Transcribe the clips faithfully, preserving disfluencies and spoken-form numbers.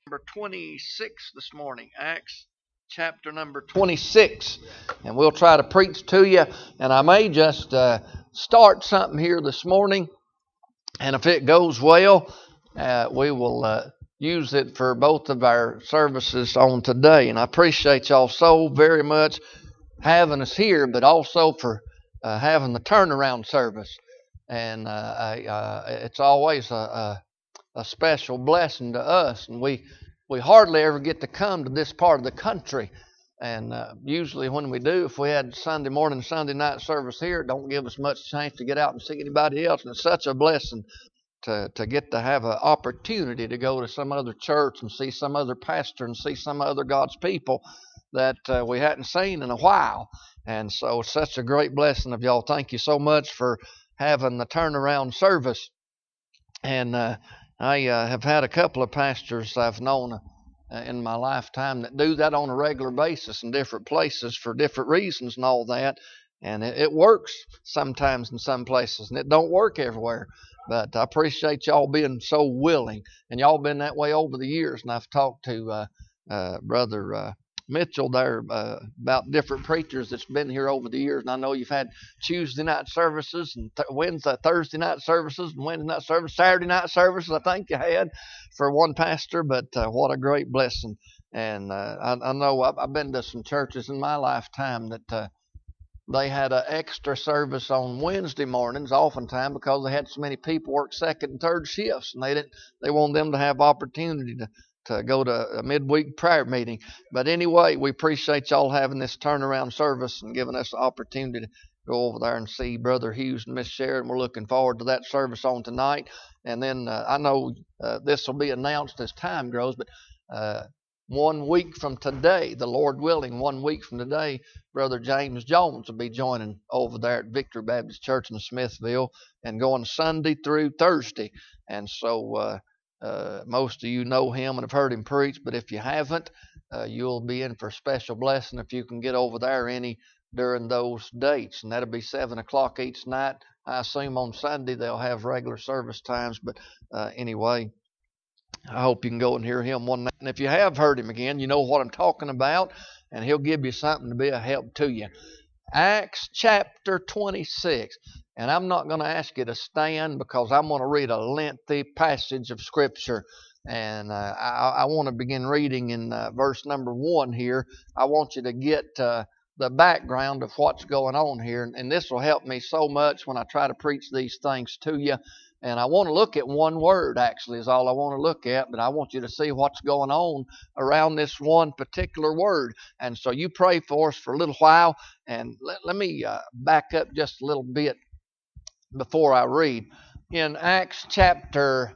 Number twenty-six this morning, Acts chapter number twenty-six, and we'll try to preach to you. And I may just uh, start something here this morning, and if it goes well, uh, we will uh, use it for both of our services on today. And I appreciate y'all so very much having us here, but also for uh, having the turnaround service. And uh, I, uh, it's always a, a a special blessing to us, and we we hardly ever get to come to this part of the country, and uh, usually when we do, if we had Sunday morning, Sunday night service here, it don't give us much chance to get out and see anybody else, and it's such a blessing to to get to have an opportunity to go to some other church and see some other pastor and see some other God's people that uh, we hadn't seen in a while. And so it's such a great blessing of y'all. Thank you so much for having the turnaround service. And uh, I uh, have had a couple of pastors I've known uh, in my lifetime that do that on a regular basis in different places for different reasons and all that. And it, it works sometimes in some places, and it don't work everywhere. But I appreciate y'all being so willing, and y'all been that way over the years. And I've talked to uh, uh, Brother uh, Mitchell there uh, about different preachers that's been here over the years, and I know you've had Tuesday night services and th- Wednesday, Thursday night services and Wednesday night service, Saturday night services. I think you had for one pastor, but uh, what a great blessing! And uh, I, I know I've, I've been to some churches in my lifetime that uh, they had an extra service on Wednesday mornings, oftentimes because they had so many people work second and third shifts, and they didn't. They wanted them to have opportunity to. to go to a midweek prayer meeting. But anyway, we appreciate y'all having this turnaround service and giving us the opportunity to go over there and see Brother Hughes and Miss Sharon. We're looking forward to that service on tonight. And then uh, I know uh, this will be announced as time grows, but uh, one week from today, the Lord willing, one week from today, Brother James Jones will be joining over there at Victory Baptist Church in Smithville and going Sunday through Thursday. And so uh, Uh, most of you know him and have heard him preach, but if you haven't, uh, you'll be in for a special blessing if you can get over there any during those dates. And that'll be seven o'clock each night. I assume on Sunday they'll have regular service times, but uh, anyway, I hope you can go and hear him one night. And if you have heard him again, you know what I'm talking about, and he'll give you something to be a help to you. Acts chapter twenty-six. And I'm not going to ask you to stand because I'm going to read a lengthy passage of Scripture. And uh, I, I want to begin reading in uh, verse number one here. I want you to get uh, the background of what's going on here. And, and this will help me so much when I try to preach these things to you. And I want to look at one word, actually, is all I want to look at. But I want you to see what's going on around this one particular word. And so you pray for us for a little while. And let, let me uh, back up just a little bit before I read. In Acts chapter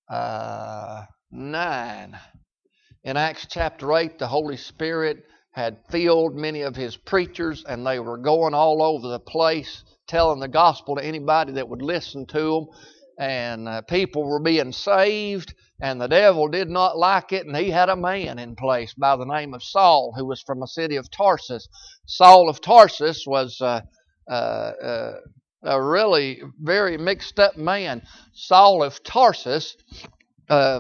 uh, nine, in Acts chapter eight, the Holy Spirit had filled many of His preachers, and they were going all over the place telling the gospel to anybody that would listen to them. And uh, people were being saved, and the devil did not like it, and he had a man in place by the name of Saul, who was from a city of Tarsus. Saul of Tarsus was uh, uh, uh, a really very mixed up man. Saul of Tarsus, uh,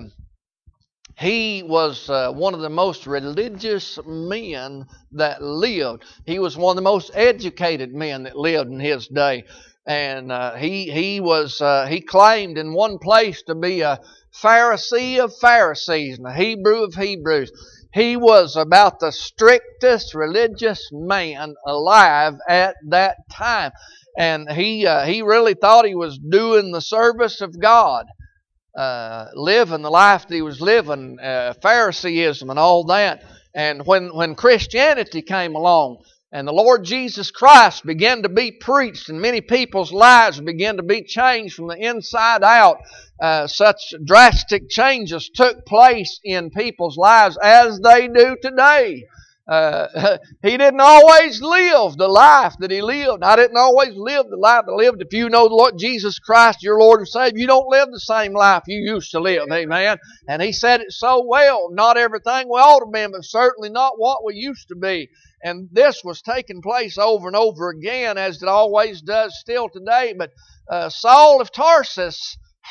he was uh, one of the most religious men that lived. He was one of the most educated men that lived in his day. And uh, he he was uh, he claimed in one place to be a Pharisee of Pharisees and a Hebrew of Hebrews. He was about the strictest religious man alive at that time. And he uh, he really thought he was doing the service of God, uh, living the life that he was living, uh, Phariseeism and all that. And when, when Christianity came along and the Lord Jesus Christ began to be preached and many people's lives began to be changed from the inside out, uh, such drastic changes took place in people's lives as they do today. Uh, he didn't always live the life that he lived. I didn't always live the life I lived. If you know the Lord Jesus Christ, your Lord and Savior, you don't live the same life you used to live. Amen. And he said it so well. Not everything we ought to be, but certainly not what we used to be. And this was taking place over and over again, as it always does still today. But uh, Saul of Tarsus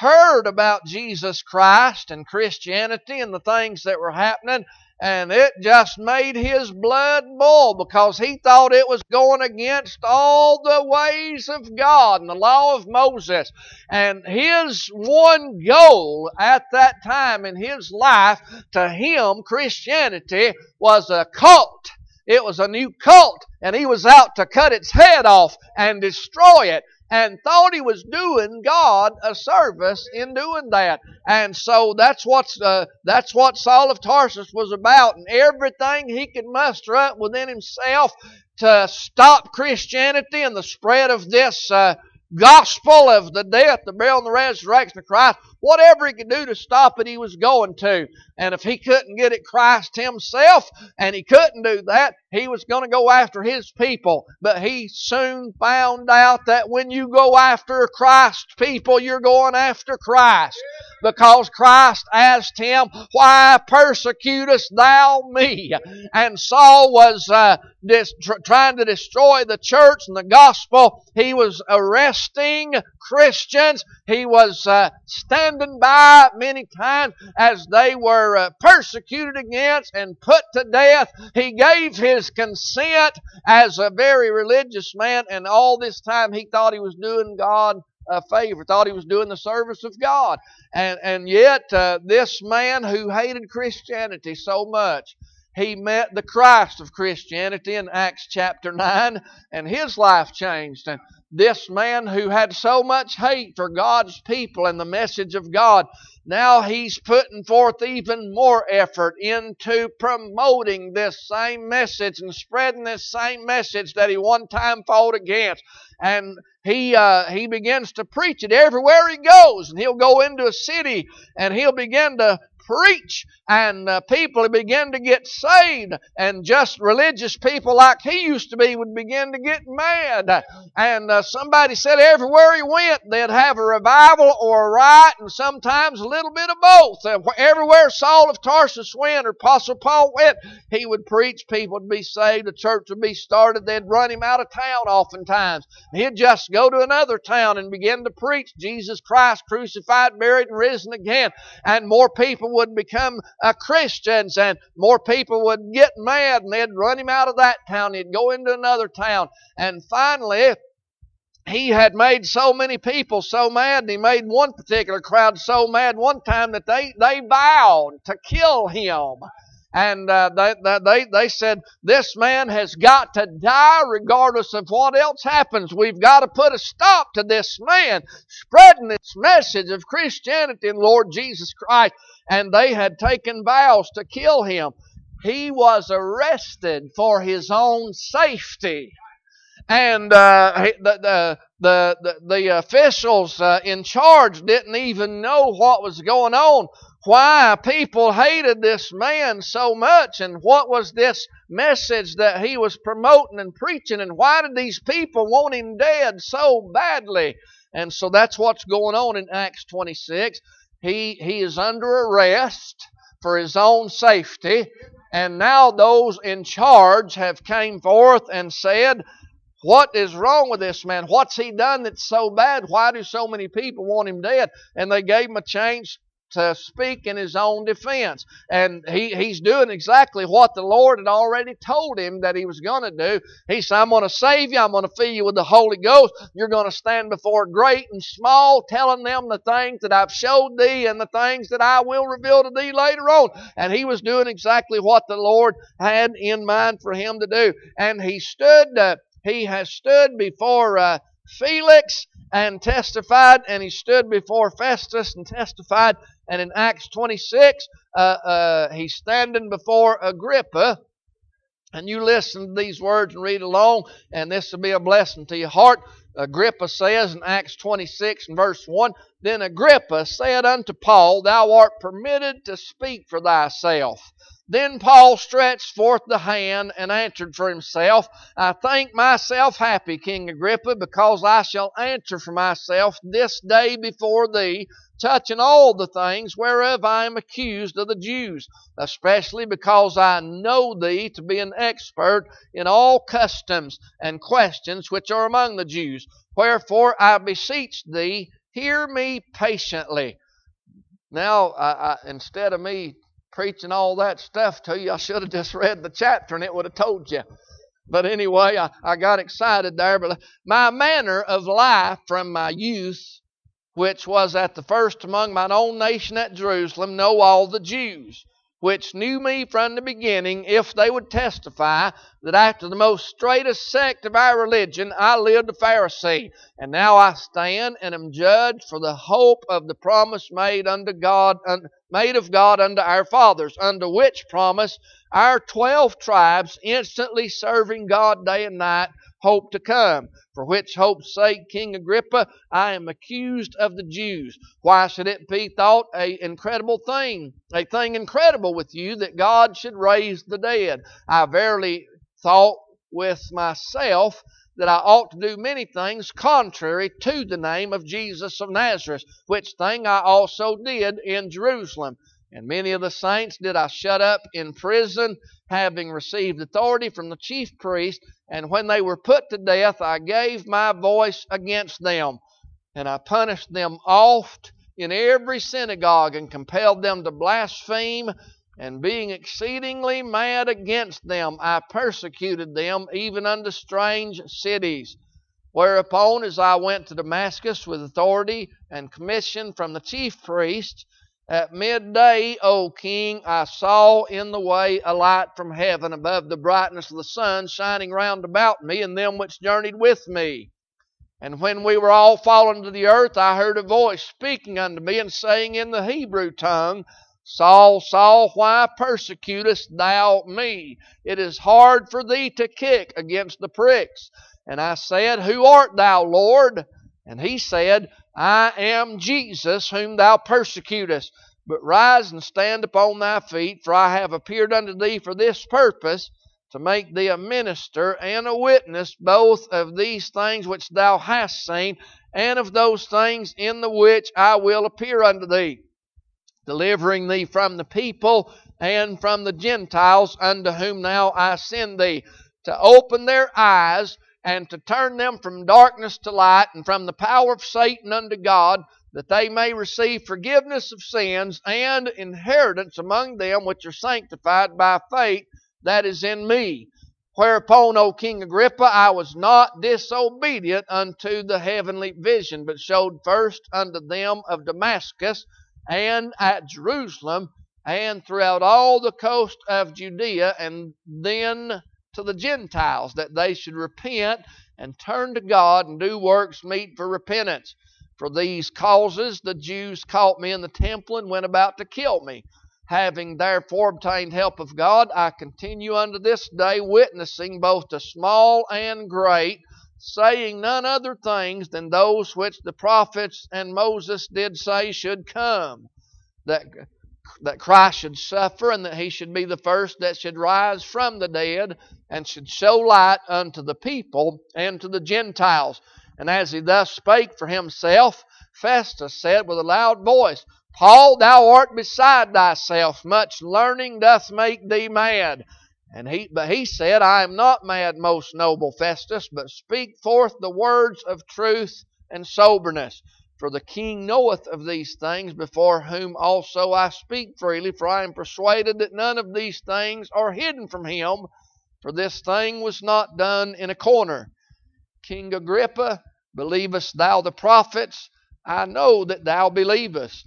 heard about Jesus Christ and Christianity and the things that were happening, and it just made his blood boil because he thought it was going against all the ways of God and the law of Moses. And his one goal at that time in his life, to him, Christianity was a cult. It was a new cult, and he was out to cut its head off and destroy it, and thought he was doing God a service in doing that. And so that's what's uh, that's what Saul of Tarsus was about, and everything he could muster up within himself to stop Christianity and the spread of this uh, gospel of the death, the burial, and the resurrection of Christ. Whatever he could do to stop it, he was going to. And if he couldn't get at Christ himself, and he couldn't do that, he was going to go after his people. But he soon found out that when you go after Christ's people, you're going after Christ. Because Christ asked him, "Why persecutest thou me?" And Saul was uh, dis- tr- trying to destroy the church and the gospel. He was arresting Christians. He was uh, standing by many times as they were uh, persecuted against and put to death. He gave his consent as a very religious man, and all this time he thought he was doing God a favor, thought he was doing the service of God. And, and yet uh, this man who hated Christianity so much, he met the Christ of Christianity in Acts chapter nine, and his life changed. And this man who had so much hate for God's people and the message of God, now he's putting forth even more effort into promoting this same message and spreading this same message that he one time fought against. And he uh, he begins to preach it everywhere he goes. And he'll go into a city and he'll begin to preach, and uh, people begin to get saved, and just religious people like he used to be would begin to get mad. And uh, somebody said everywhere he went they'd have a revival or a riot, and sometimes a little bit of both. And everywhere Saul of Tarsus went, or Apostle Paul went, he would preach, people would be saved, the church would be started. They'd run him out of town oftentimes. He'd just go to another town and begin to preach Jesus Christ crucified, buried, and risen again, and more people would become uh, Christians, and more people would get mad, and they'd run him out of that town. He'd go into another town, and finally he had made so many people so mad, and he made one particular crowd so mad one time that they, they vowed to kill him. And uh, they, they, they said, "This man has got to die regardless of what else happens. We've got to put a stop to this man spreading this message of Christianity and Lord Jesus Christ." And they had taken vows to kill him. He was arrested for his own safety. And uh, the, the, the, the, the officials uh, in charge didn't even know what was going on, why people hated this man so much, and what was this message that he was promoting and preaching, and why did these people want him dead so badly. And so that's what's going on in Acts twenty-six. He, he is under arrest for his own safety, and now those in charge have came forth and said, "What is wrong with this man? What's he done that's so bad? Why do so many people want him dead?" And they gave him a chance to speak in his own defense. And he, he's doing exactly what the Lord had already told him that he was going to do. He said, "I'm going to save you. I'm going to fill you with the Holy Ghost. You're going to stand before great and small, telling them the things that I've showed thee and the things that I will reveal to thee later on." And he was doing exactly what the Lord had in mind for him to do. And he stood, uh, he has stood before uh, Felix and testified, and he stood before Festus and testified. And in Acts twenty-six, uh, uh, he's standing before Agrippa. And you listen to these words and read along, and this will be a blessing to your heart. Agrippa says in Acts twenty-six and verse one, "Then Agrippa said unto Paul, Thou art permitted to speak for thyself. Then Paul stretched forth the hand and answered for himself, I think myself happy, King Agrippa, because I shall answer for myself this day before thee, touching all the things whereof I am accused of the Jews, especially because I know thee to be an expert in all customs and questions which are among the Jews. Wherefore I beseech thee, hear me patiently. Now, I, I, instead of me preaching all that stuff to you, I should have just read the chapter and it would have told you. But anyway, I, I got excited there. But my manner of life from my youth, which was at the first among mine own nation at Jerusalem, know all the Jews, which knew me from the beginning, if they would testify that after the most straightest sect of our religion I lived a Pharisee. And now I stand and am judged for the hope of the promise made unto God, made of God unto our fathers, unto which promise our twelve tribes, instantly serving God day and night, hope to come. For which hope's sake, King Agrippa, I am accused of the Jews. Why should it be thought a incredible thing, a thing incredible with you, that God should raise the dead? I verily thought with myself that I ought to do many things contrary to the name of Jesus of Nazareth, which thing I also did in Jerusalem. And many of the saints did I shut up in prison, having received authority from the chief priest. And when they were put to death, I gave my voice against them. And I punished them oft in every synagogue, and compelled them to blaspheme. And being exceedingly mad against them, I persecuted them even unto strange cities. Whereupon, as I went to Damascus with authority and commission from the chief priests, at midday, O King, I saw in the way a light from heaven above the brightness of the sun, shining round about me and them which journeyed with me. And when we were all fallen to the earth, I heard a voice speaking unto me, and saying in the Hebrew tongue, Saul, Saul, why persecutest thou me? It is hard for thee to kick against the pricks. And I said, Who art thou, Lord? And he said, I am Jesus, whom thou persecutest. But rise and stand upon thy feet, for I have appeared unto thee for this purpose, to make thee a minister and a witness both of these things which thou hast seen, and of those things in the which I will appear unto thee, delivering thee from the people and from the Gentiles, unto whom now I send thee, to open their eyes, and to turn them from darkness to light, and from the power of Satan unto God, that they may receive forgiveness of sins and inheritance among them which are sanctified by faith that is in me. Whereupon, O King Agrippa, I was not disobedient unto the heavenly vision, but showed first unto them of Damascus, and at Jerusalem, and throughout all the coast of Judea, and then to the Gentiles, that they should repent and turn to God and do works meet for repentance. For these causes the Jews caught me in the temple and went about to kill me. Having therefore obtained help of God, I continue unto this day, witnessing both to small and great, saying none other things than those which the prophets and Moses did say should come, that that Christ should suffer, and that He should be the first that should rise from the dead, and should show light unto the people and to the Gentiles. And as he thus spake for himself, Festus said with a loud voice, Paul, thou art beside thyself. Much learning doth make thee mad. And he, but he said, I am not mad, most noble Festus, but speak forth the words of truth and soberness. For the king knoweth of these things, before whom also I speak freely. For I am persuaded that none of these things are hidden from him. For this thing was not done in a corner. King Agrippa, believest thou the prophets? I know that thou believest.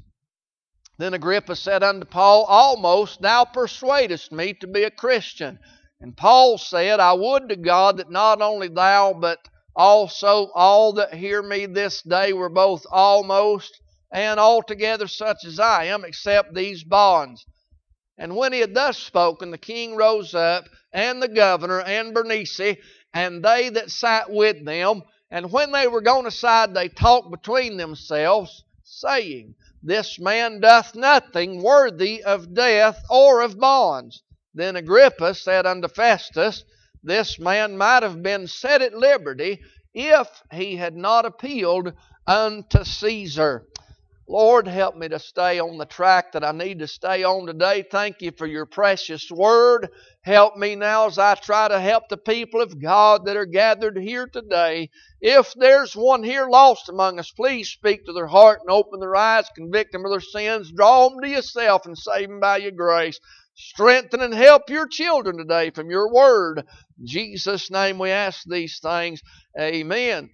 Then Agrippa said unto Paul, Almost thou persuadest me to be a Christian. And Paul said, I would to God that not only thou, but also all that hear me this day were both almost and altogether such as I am, except these bonds. And when he had thus spoken, the king rose up, and the governor, and Bernice, and they that sat with them. And when they were gone aside, they talked between themselves, saying, This man doth nothing worthy of death or of bonds. Then Agrippa said unto Festus, This man might have been set at liberty if he had not appealed unto Caesar. Lord, help me to stay on the track that I need to stay on today. Thank you for your precious word. Help me now as I try to help the people of God that are gathered here today. If there's one here lost among us, please speak to their heart and open their eyes, convict them of their sins, draw them to yourself and save them by your grace. Strengthen and help your children today from your word. In Jesus' name we ask these things. Amen.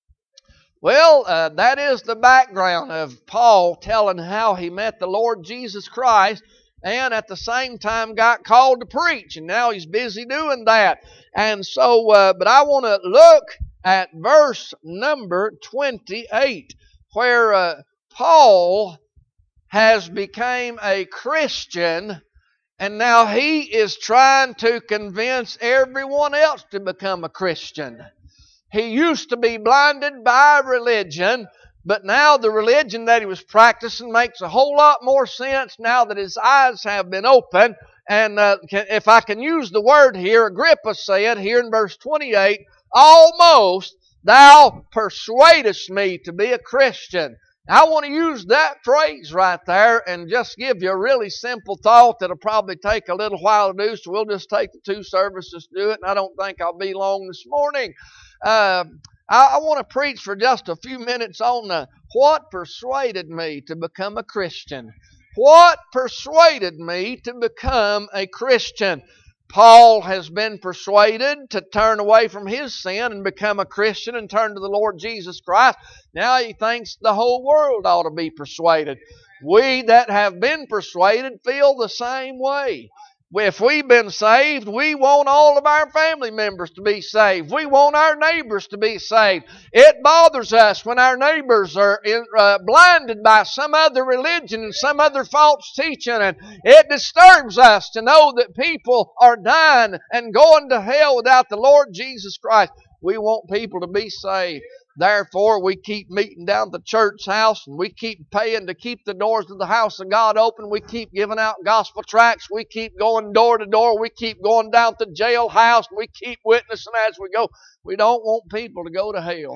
Well, uh, that is the background of Paul telling how he met the Lord Jesus Christ and at the same time got called to preach. And now he's busy doing that. And so, uh, but I want to look at verse number twenty-eight, where uh, Paul has become a Christian, and now he is trying to convince everyone else to become a Christian. He used to be blinded by religion, but now the religion that he was practicing makes a whole lot more sense now that his eyes have been opened. And uh, can, if I can use the word here, Agrippa said here in verse twenty-eight, almost thou persuadest me to be a Christian. I want to use that phrase right there and just give you a really simple thought that'll probably take a little while to do, so we'll just take the two services to do it, and I don't think I'll be long this morning. Uh, I, I want to preach for just a few minutes on the, what persuaded me to become a Christian. What persuaded me to become a Christian? Paul has been persuaded to turn away from his sin and become a Christian and turn to the Lord Jesus Christ. Now he thinks the whole world ought to be persuaded. We that have been persuaded feel the same way. If we've been saved, we want all of our family members to be saved. We want our neighbors to be saved. It bothers us when our neighbors are in, uh, blinded by some other religion and some other false teaching. And it disturbs us to know that people are dying and going to hell without the Lord Jesus Christ. We want people to be saved. Therefore, we keep meeting down at the church house, and we keep paying to keep the doors of the house of God open. We keep giving out gospel tracts. We keep going door to door. We keep going down to the jailhouse. We keep witnessing as we go. We don't want people to go to hell.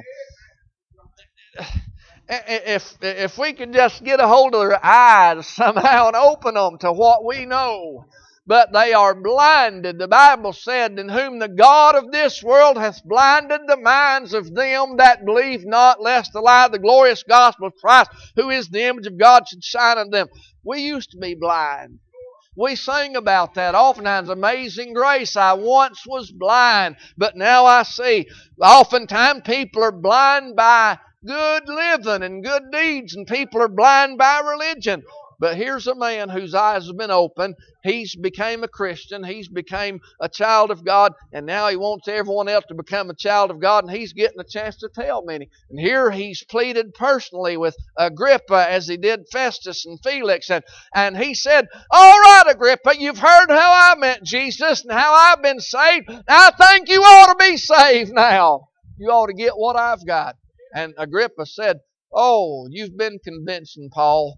If, if we could just get a hold of their eyes somehow and open them to what we know. But they are blinded. The Bible said, in whom the God of this world hath blinded the minds of them that believe not, lest the light of the glorious gospel of Christ, who is the image of God, should shine on them. We used to be blind. We sing about that oftentimes. Amazing grace, I once was blind, but now I see. Oftentimes people are blind by good living and good deeds, and people are blind by religion. But here's a man whose eyes have been opened. He's became a Christian. He's became a child of God. And now he wants everyone else to become a child of God. And he's getting a chance to tell many. And here he's pleaded personally with Agrippa as he did Festus and Felix. And, and he said, all right, Agrippa, you've heard how I met Jesus and how I've been saved. I think you ought to be saved now. You ought to get what I've got. And Agrippa said, oh, you've been convincing, Paul.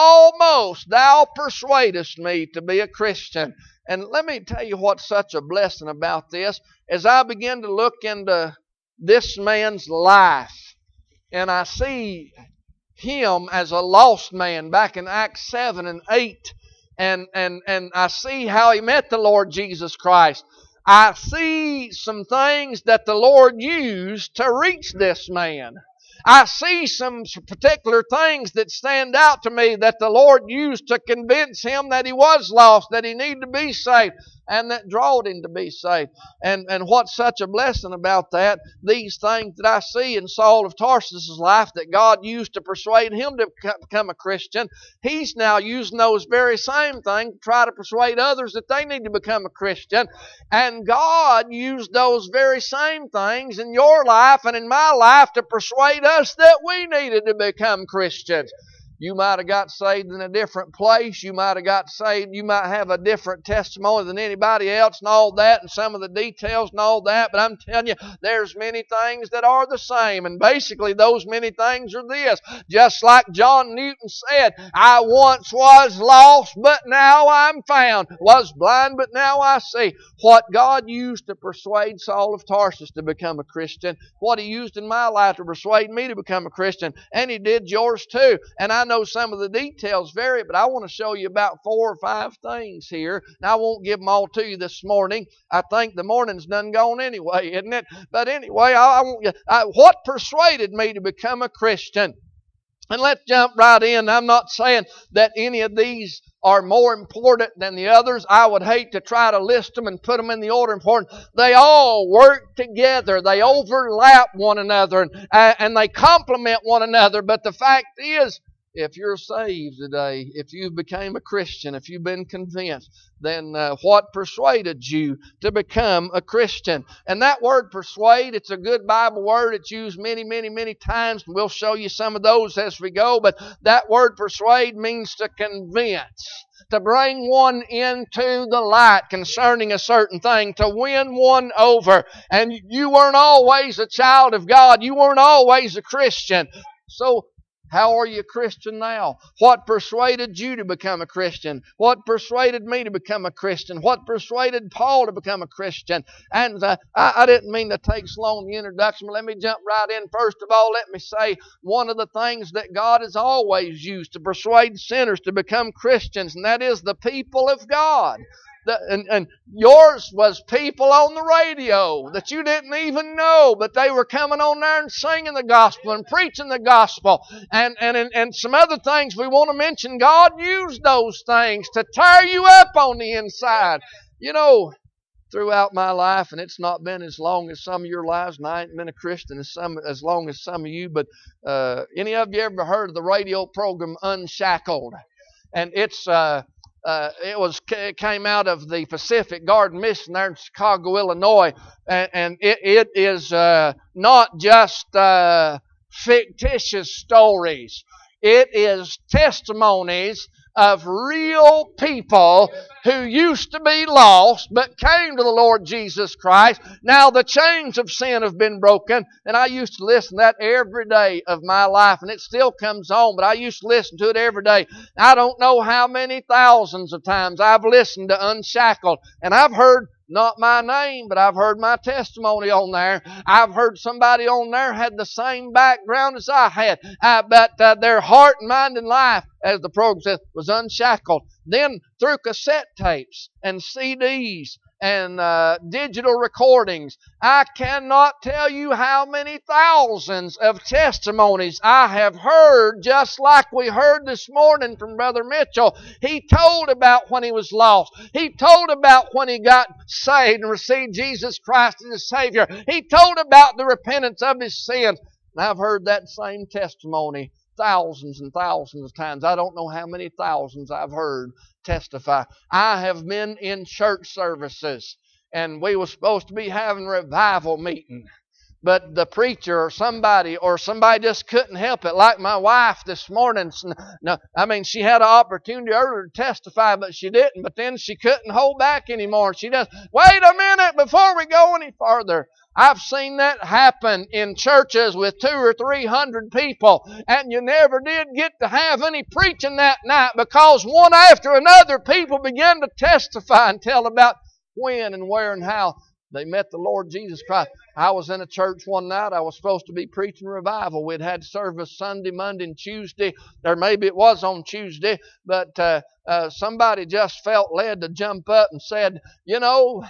Almost thou persuadest me to be a Christian. And let me tell you what's such a blessing about this. As I begin to look into this man's life, and I see him as a lost man back in Acts seven and eight, and, and, and I see how he met the Lord Jesus Christ. I see some things that the Lord used to reach this man. I see some particular things that stand out to me that the Lord used to convince him that he was lost, that he needed to be saved, and that drawed him to be saved. And, and what's such a blessing about that, these things that I see in Saul of Tarsus' life that God used to persuade him to become a Christian, he's now using those very same things to try to persuade others that they need to become a Christian. And God used those very same things in your life and in my life to persuade us that we needed to become Christians. You might have got saved in a different place. You might have got saved. You might have a different testimony than anybody else and all that, and some of the details and all that. But I'm telling you, there's many things that are the same. And basically, those many things are this. Just like John Newton said, I once was lost, but now I'm found. Was blind, but now I see. What God used to persuade Saul of Tarsus to become a Christian, what He used in my life to persuade me to become a Christian, and He did yours too. And I know some of the details vary, but I want to show you about four or five things here. Now, I won't give them all to you this morning. I think the morning's done gone anyway, isn't it? But anyway, I, I want you, I, what persuaded me to become a Christian? And let's jump right in. I'm not saying that any of these are more important than the others. I would hate to try to list them and put them in the order of importance. They all work together. They overlap one another, and, uh, and they complement one another. But the fact is, if you're saved today, if you've become a Christian, if you've been convinced, then uh, what persuaded you to become a Christian? And that word persuade, it's a good Bible word. It's used many, many, many times. And we'll show you some of those as we go. But that word persuade means to convince, to bring one into the light concerning a certain thing, to win one over. And you weren't always a child of God. You weren't always a Christian. So, how are you a Christian now? What persuaded you to become a Christian? What persuaded me to become a Christian? What persuaded Paul to become a Christian? And uh, I, I didn't mean to take so long in the introduction, but let me jump right in. First of all, let me say one of the things that God has always used to persuade sinners to become Christians, and that is the people of God. The, and, and yours was people on the radio that you didn't even know, but they were coming on there and singing the gospel and preaching the gospel. And, and, and, and some other things we want to mention. God used those things to tear you up on the inside. You know, throughout my life, and it's not been as long as some of your lives, and I ain't been a Christian as, some, as long as some of you, but uh, any of you ever heard of the radio program Unshackled? And it's... Uh, Uh, it was it came out of the Pacific Garden Mission there in Chicago, Illinois, and, and it, it is uh, not just uh, fictitious stories. It is testimonies of real people who used to be lost but came to the Lord Jesus Christ. Now the chains of sin have been broken, and I used to listen to that every day of my life, and it still comes on, but I used to listen to it every day. I don't know how many thousands of times I've listened to Unshackled, and I've heard not my name, but I've heard my testimony on there. I've heard somebody on there had the same background as I had, uh, but uh, their heart and mind and life, as the program says, was unshackled. Then through cassette tapes and C Ds and uh, digital recordings, I cannot tell you how many thousands of testimonies I have heard, just like we heard this morning from Brother Mitchell. He told about when he was lost. He told about when he got saved and received Jesus Christ as his Savior. He told about the repentance of his sins. And I've heard that same testimony thousands and thousands of times. I don't know how many thousands I've heard testify. I have been in church services, and we were supposed to be having a revival meeting, but the preacher or somebody or somebody just couldn't help it. Like my wife this morning. No, I mean, she had an opportunity earlier to testify, but she didn't. But then she couldn't hold back anymore. She just, wait a minute before we go any further. I've seen that happen in churches with two or three hundred people, and you never did get to have any preaching that night because one after another people began to testify and tell about when and where and how they met the Lord Jesus Christ. I was in a church one night. I was supposed to be preaching revival. We'd had service Sunday, Monday, and Tuesday. Or maybe it was on Tuesday. But uh, uh, somebody just felt led to jump up and said, you know,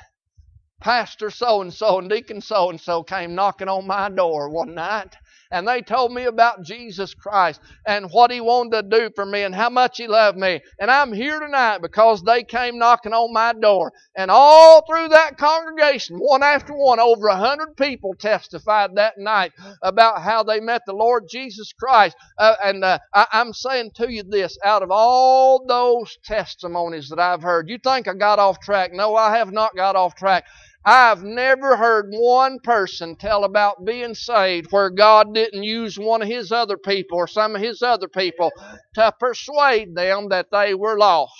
Pastor so-and-so and Deacon so-and-so came knocking on my door one night. And they told me about Jesus Christ and what He wanted to do for me and how much He loved me. And I'm here tonight because they came knocking on my door. And all through that congregation, one after one, over a hundred people testified that night about how they met the Lord Jesus Christ. Uh, and uh, I, I'm saying to you this, out of all those testimonies that I've heard, you think I got off track? No, I have not got off track. I've never heard one person tell about being saved where God didn't use one of His other people or some of His other people to persuade them that they were lost.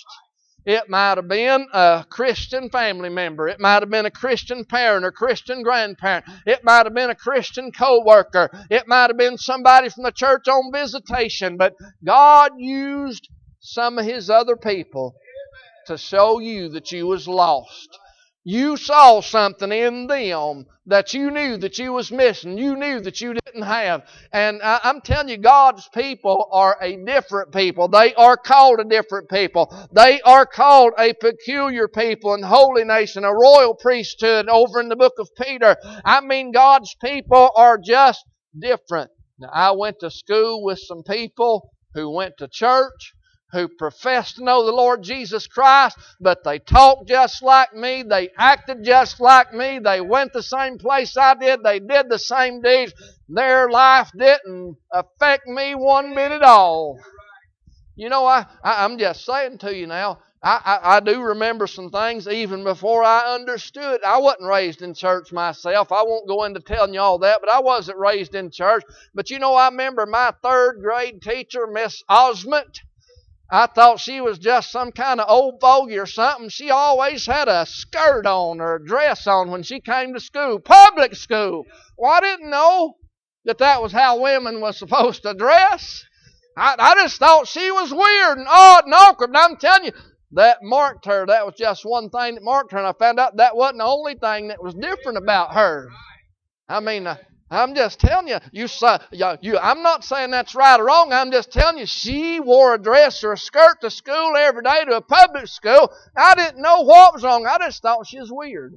It might have been a Christian family member. It might have been a Christian parent or Christian grandparent. It might have been a Christian co-worker. It might have been somebody from the church on visitation. But God used some of His other people to show you that you was lost. You saw something in them that you knew that you was missing. You knew that you didn't have. And I, I'm telling you, God's people are a different people. They are called a different people. They are called a peculiar people and holy nation, a royal priesthood over in the book of Peter. I mean, God's people are just different. Now, I went to school with some people who went to church, who professed to know the Lord Jesus Christ, but they talked just like me, they acted just like me, they went the same place I did, they did the same deeds. Their life didn't affect me one bit at all. You know, I, I, I'm just saying to you now, I, I, I do remember some things even before I understood. I wasn't raised in church myself. I won't go into telling you all that, but I wasn't raised in church. But you know, I remember my third grade teacher, Miss Osmond. I thought she was just some kind of old fogey or something. She always had a skirt on or a dress on when she came to school, public school. Well, I didn't know that that was how women were supposed to dress. I, I just thought she was weird and odd and awkward. And I'm telling you, that marked her. That was just one thing that marked her. And I found out that wasn't the only thing that was different about her. I mean, uh, I'm just telling you, you, you, I'm not saying that's right or wrong. I'm just telling you, she wore a dress or a skirt to school every day, to a public school. I didn't know what was wrong. I just thought she was weird.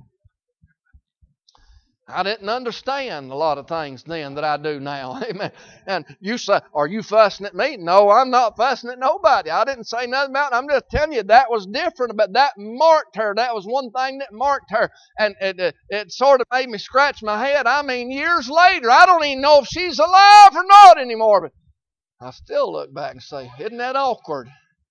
I didn't understand a lot of things then that I do now. Amen. And you say, are you fussing at me? No, I'm not fussing at nobody. I didn't say nothing about it. I'm just telling you that was different, but that marked her. That was one thing that marked her. And it, it, it sort of made me scratch my head. I mean, years later, I don't even know if she's alive or not anymore, but I still look back and say, isn't that awkward?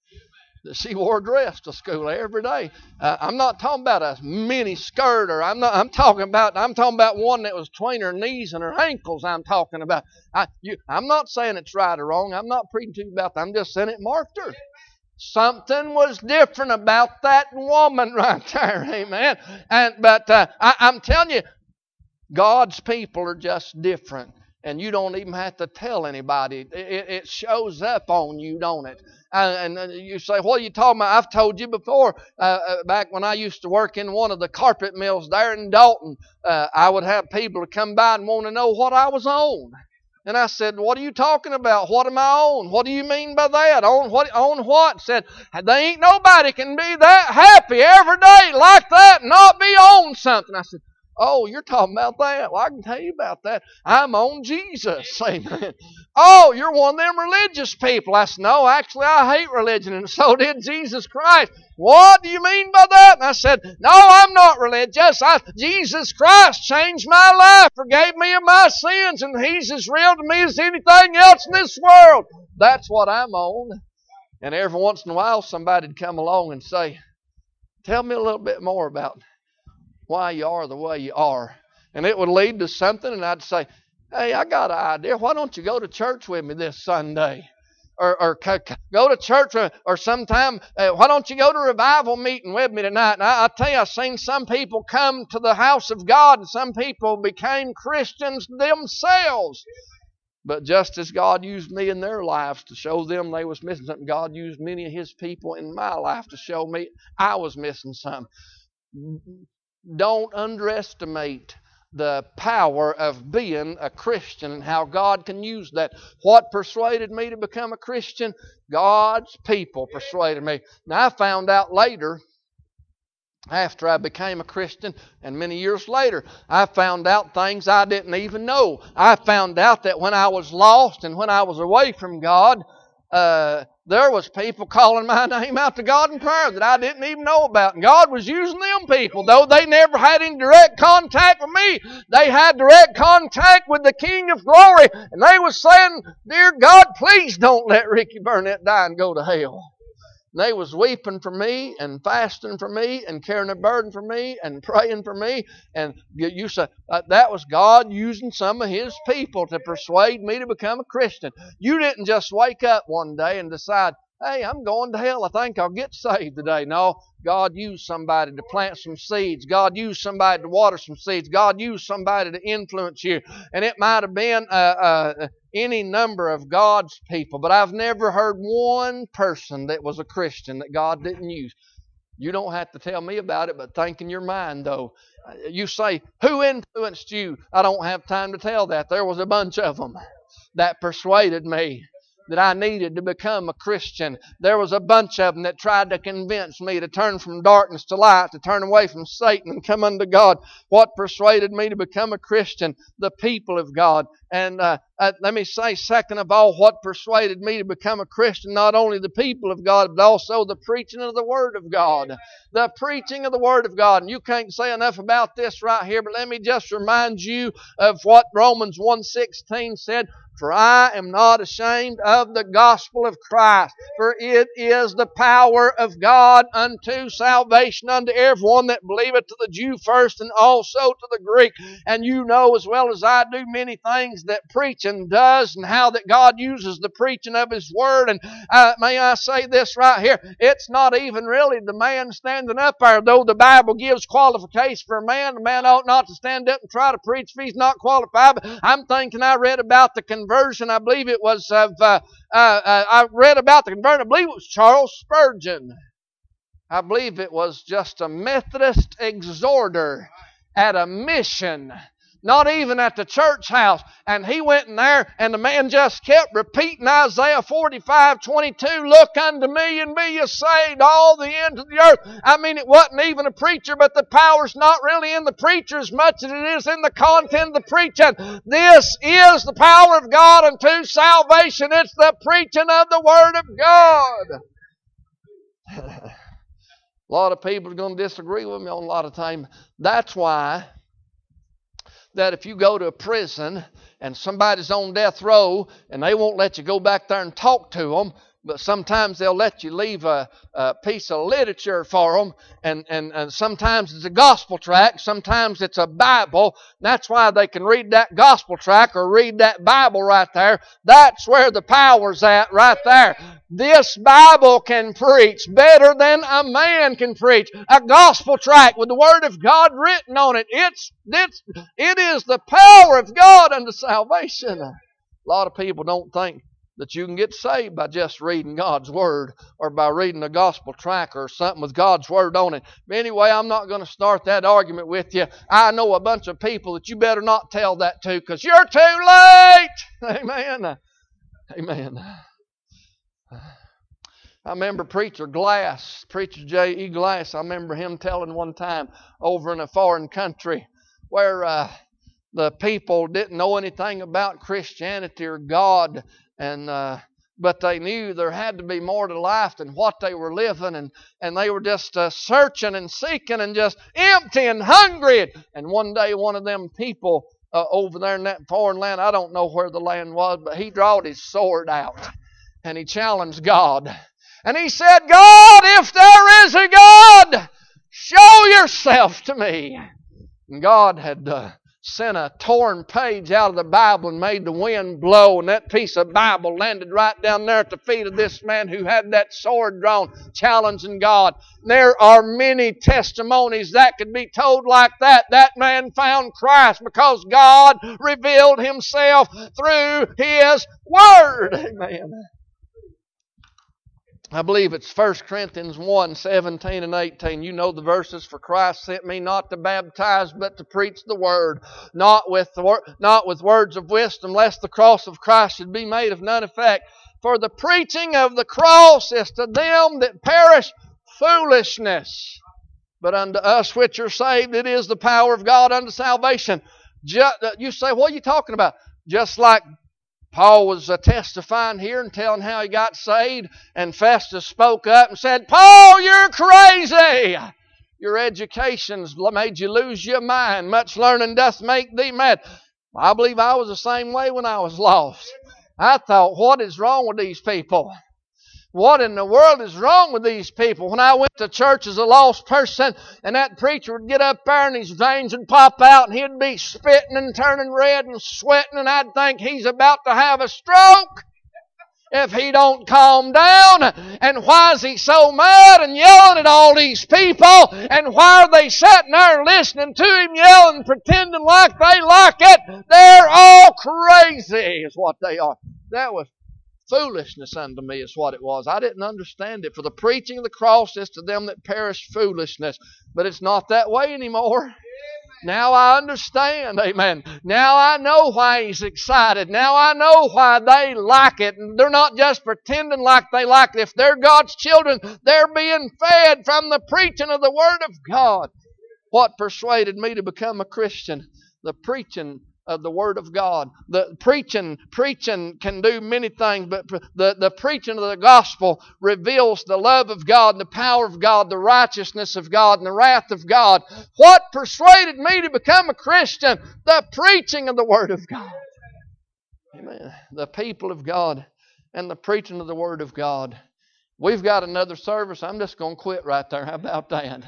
That she wore a dress to school every day. Uh, I'm not talking about a mini skirt, or I'm not. I'm talking about. I'm talking about one that was between her knees and her ankles. I'm talking about. I, you, I'm not saying it's right or wrong. I'm not preaching to you about that. I'm just saying it marked her. Something was different about that woman right there. Amen. And but uh, I, I'm telling you, God's people are just different. And you don't even have to tell anybody. It, it shows up on you, don't it? And, and you say, what are you talking about? I've told you before, uh, uh, back when I used to work in one of the carpet mills there in Dalton, uh, I would have people to come by and want to know what I was on. And I said, what are you talking about? What am I on? What do you mean by that? On what? On what? Said, they ain't nobody can be that happy every day like that and not be on something. I said, oh, you're talking about that? Well, I can tell you about that. I'm on Jesus. Amen. Oh, you're one of them religious people. I said, no, actually, I hate religion, and so did Jesus Christ. What do you mean by that? And I said, no, I'm not religious. I, Jesus Christ changed my life, forgave me of my sins, and He's as real to me as anything else in this world. That's what I'm on. And every once in a while, somebody would come along and say, tell me a little bit more about why you are the way you are. And it would lead to something, and I'd say, hey, I got an idea. Why don't you go to church with me this Sunday? Or, or go to church, or, or sometime, uh, why don't you go to revival meeting with me tonight? And I, I tell you, I've seen some people come to the house of God, and some people became Christians themselves. But just as God used me in their lives to show them they was missing something, God used many of His people in my life to show me I was missing something. Don't underestimate the power of being a Christian and how God can use that. What persuaded me to become a Christian? God's people persuaded me. Now, I found out later, after I became a Christian, and many years later, I found out things I didn't even know. I found out that when I was lost and when I was away from God, uh, there was people calling my name out to God in prayer that I didn't even know about. And God was using them people, though they never had any direct contact with me. They had direct contact with the King of Glory. And they was saying, dear God, please don't let Ricky Burnett die and go to hell. And they was weeping for me and fasting for me and carrying a burden for me and praying for me. And you, you say, uh, that was God using some of His people to persuade me to become a Christian. You didn't just wake up one day and decide, hey, I'm going to hell. I think I'll get saved today. No, God used somebody to plant some seeds. God used somebody to water some seeds. God used somebody to influence you. And it might have been uh, uh, any number of God's people, but I've never heard one person that was a Christian that God didn't use. You don't have to tell me about it, but think in your mind, though. You say, who influenced you? I don't have time to tell that. There was a bunch of them that persuaded me that I needed to become a Christian. There was a bunch of them that tried to convince me to turn from darkness to light, to turn away from Satan and come unto God. What persuaded me to become a Christian? The people of God. And uh, uh, let me say, second of all, what persuaded me to become a Christian? Not only the people of God, but also the preaching of the Word of God. The preaching of the Word of God. And you can't say enough about this right here, but let me just remind you of what Romans one sixteen said. For I am not ashamed of the gospel of Christ, for it is the power of God unto salvation unto everyone that believeth, to the Jew first and also to the Greek. And you know as well as I do many things that preaching does, and how that God uses the preaching of His Word. And uh, may I say this right here, it's not even really the man standing up there, though the Bible gives qualification for a man. The man ought not to stand up and try to preach if he's not qualified. But I'm thinking I read about the conversion, I believe it was of, uh, uh, uh, I read about the conversion, I believe it was Charles Spurgeon. I believe it was just a Methodist exhorter at a mission, not even at the church house. And he went in there, and the man just kept repeating Isaiah forty-five twenty-two, look unto me and be ye saved, all the ends of the earth. I mean, it wasn't even a preacher, but the power's not really in the preacher as much as it is in the content of the preaching. This is the power of God unto salvation. It's the preaching of the Word of God. A lot of people are going to disagree with me on a lot of time. That's why that if you go to a prison and somebody's on death row and they won't let you go back there and talk to them, but sometimes they'll let you leave a, a piece of literature for them, and, and, and sometimes it's a gospel tract, sometimes it's a Bible. That's why they can read that gospel tract or read that Bible right there. That's where the power's at, right there. This Bible can preach better than a man can preach. A gospel tract with the Word of God written on it. It's, it's, it is the power of God unto salvation. A lot of people don't think that you can get saved by just reading God's Word or by reading a gospel tract or something with God's Word on it. But anyway, I'm not going to start that argument with you. I know a bunch of people that you better not tell that to, because you're too late. Amen. Amen. I remember Preacher Glass, Preacher J E Glass, I remember him telling one time over in a foreign country where uh, the people didn't know anything about Christianity or God, and uh, but they knew there had to be more to life than what they were living, and, and they were just uh, searching and seeking and just empty and hungry. And one day one of them people uh, over there in that foreign land, I don't know where the land was, but he drawed his sword out and he challenged God. And he said, God, if there is a God, show yourself to me. And God had uh, sent a torn page out of the Bible and made the wind blow, and that piece of Bible landed right down there at the feet of this man who had that sword drawn, challenging God. There are many testimonies that could be told like that. That man found Christ because God revealed Himself through His Word. Amen. I believe it's First Corinthians one, seventeen and eighteen. You know the verses. For Christ sent me not to baptize, but to preach the Word, not with the wor- not with words of wisdom, lest the cross of Christ should be made of none effect. For the preaching of the cross is to them that perish foolishness, but unto us which are saved it is the power of God unto salvation. Just, you say, what are you talking about? Just like Paul was uh, testifying here and telling how he got saved, and Festus spoke up and said, Paul, you're crazy. Your education's made you lose your mind. Much learning doth make thee mad. I believe I was the same way when I was lost. I thought, what is wrong with these people? What in the world is wrong with these people? When I went to church as a lost person, and that preacher would get up there and his veins would pop out and he'd be spitting and turning red and sweating, and I'd think he's about to have a stroke if he don't calm down. And why is he so mad and yelling at all these people? And why are they sitting there listening to him yelling, pretending like they like it? They're all crazy is what they are. That was foolishness unto me is what it was. I didn't understand it. For the preaching of the cross is to them that perish foolishness. But it's not that way anymore. Now I understand, amen. Now I know why He's excited. Now I know why they like it. And they're not just pretending like they like it. If they're God's children, they're being fed from the preaching of the Word of God. What persuaded me to become a Christian? The preaching of the Word of God. The preaching, preaching can do many things, but the, the preaching of the gospel reveals the love of God, the power of God, the righteousness of God, and the wrath of God. What persuaded me to become a Christian? The preaching of the Word of God. Amen. The people of God and the preaching of the Word of God. We've got another service. I'm just going to quit right there. How about that?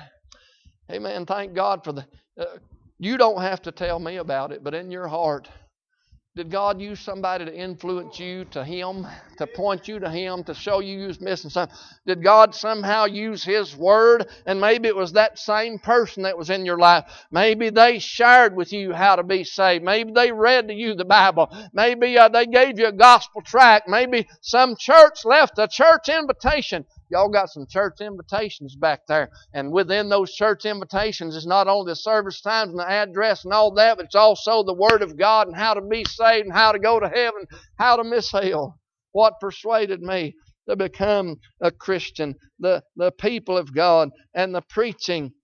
Amen. Thank God for the... Uh, You don't have to tell me about it, but in your heart, did God use somebody to influence you to Him, to point you to Him, to show you you was missing something? Did God somehow use His Word? And maybe it was that same person that was in your life. Maybe they shared with you how to be saved. Maybe they read to you the Bible. Maybe uh, they gave you a gospel tract. Maybe some church left a church invitation. Y'all got some church invitations back there. And within those church invitations is not only the service times and the address and all that, but it's also the Word of God and how to be saved and how to go to heaven, how to miss hell. What persuaded me to become a Christian? The, the people of God and the preaching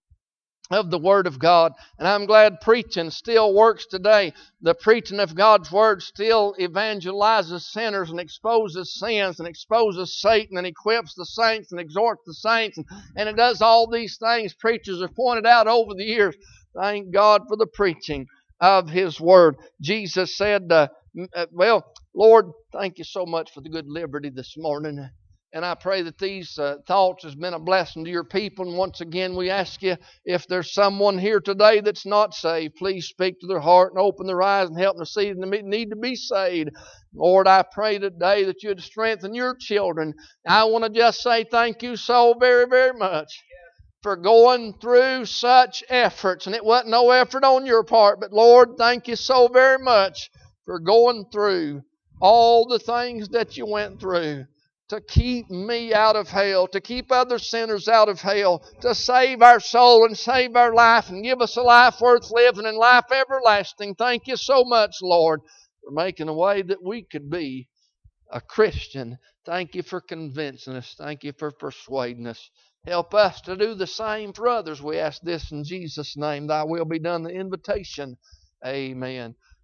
of the Word of God. And I'm glad preaching still works today. The preaching of God's Word still evangelizes sinners and exposes sins and exposes Satan and equips the saints and exhorts the saints. And, and it does all these things preachers have pointed out over the years. Thank God for the preaching of His Word. Jesus said, uh, well, Lord, thank you so much for the good liberty this morning. And I pray that these uh, thoughts has been a blessing to your people. And once again, we ask you, if there's someone here today that's not saved, please speak to their heart and open their eyes and help them to see they need to be saved. Lord, I pray today that you'd strengthen your children. I want to just say thank you so very, very much for going through such efforts. And it wasn't no effort on your part, but Lord, thank you so very much for going through all the things that you went through to keep me out of hell, to keep other sinners out of hell, to save our soul and save our life and give us a life worth living and life everlasting. Thank you so much, Lord, for making a way that we could be a Christian. Thank you for convincing us. Thank you for persuading us. Help us to do the same for others. We ask this in Jesus' name. Thy will be done. The invitation. Amen.